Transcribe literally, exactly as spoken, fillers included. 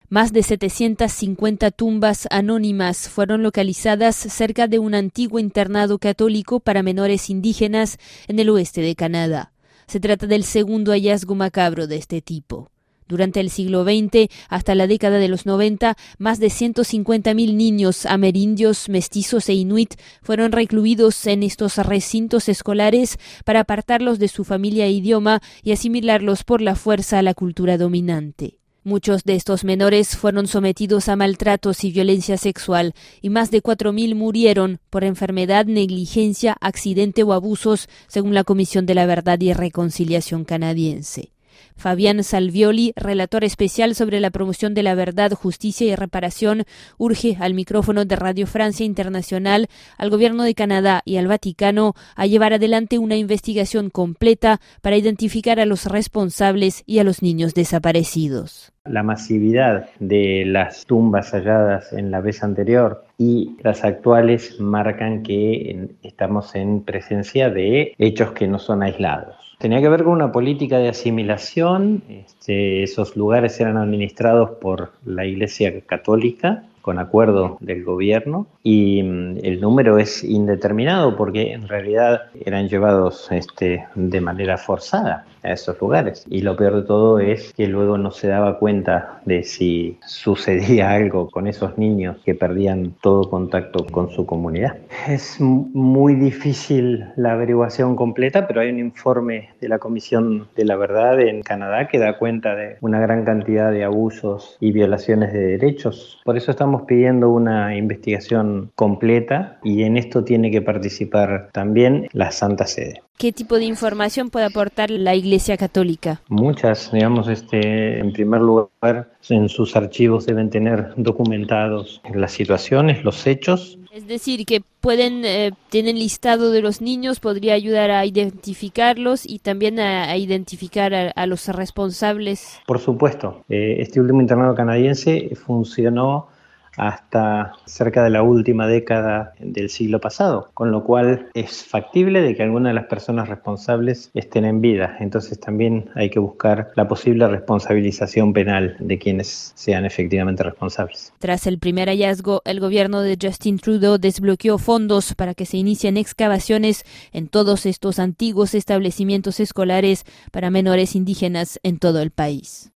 Más de setecientas cincuenta tumbas anónimas fueron localizadas cerca de un antiguo internado católico para menores indígenas en el oeste de Canadá. Se trata del segundo hallazgo macabro de este tipo. Durante el siglo veinte hasta la década de los noventa, más de ciento cincuenta mil niños amerindios, mestizos e inuit fueron recluidos en estos recintos escolares para apartarlos de su familia e idioma y asimilarlos por la fuerza a la cultura dominante. Muchos de estos menores fueron sometidos a maltratos y violencia sexual y más de cuatro mil murieron por enfermedad, negligencia, accidente o abusos, según la Comisión de la Verdad y Reconciliación canadiense. Fabián Salvioli, relator especial sobre la promoción de la verdad, justicia y reparación, urge al micrófono de Radio Francia Internacional, al Gobierno de Canadá y al Vaticano a llevar adelante una investigación completa para identificar a los responsables y a los niños desaparecidos. La masividad de las tumbas halladas en la vez anterior y las actuales marcan que estamos en presencia de hechos que no son aislados. Tenía que ver con una política de asimilación. Este, esos lugares eran administrados por la Iglesia Católica con acuerdo del gobierno y el número es indeterminado porque en realidad eran llevados este, de manera forzada a esos lugares. Y lo peor de todo es que luego no se daba cuenta de si sucedía algo con esos niños que perdían todo contacto con su comunidad. Es muy difícil la averiguación completa, pero hay un informe de la Comisión de la Verdad en Canadá que da cuenta de una gran cantidad de abusos y violaciones de derechos. Por eso estamos pidiendo una investigación completa y en esto tiene que participar también la Santa Sede. ¿Qué tipo de información puede aportar la Iglesia Católica? Muchas, digamos, este, en primer lugar, en sus archivos deben tener documentados las situaciones, los hechos. Es decir, que pueden, eh, tienen listado de los niños, podría ayudar a identificarlos y también a, a identificar a, a los responsables. Por supuesto, eh, este último internado canadiense funcionó hasta cerca de la última década del siglo pasado, con lo cual es factible de que alguna de las personas responsables estén en vida. Entonces también hay que buscar la posible responsabilización penal de quienes sean efectivamente responsables. Tras el primer hallazgo, el gobierno de Justin Trudeau desbloqueó fondos para que se inicien excavaciones en todos estos antiguos establecimientos escolares para menores indígenas en todo el país.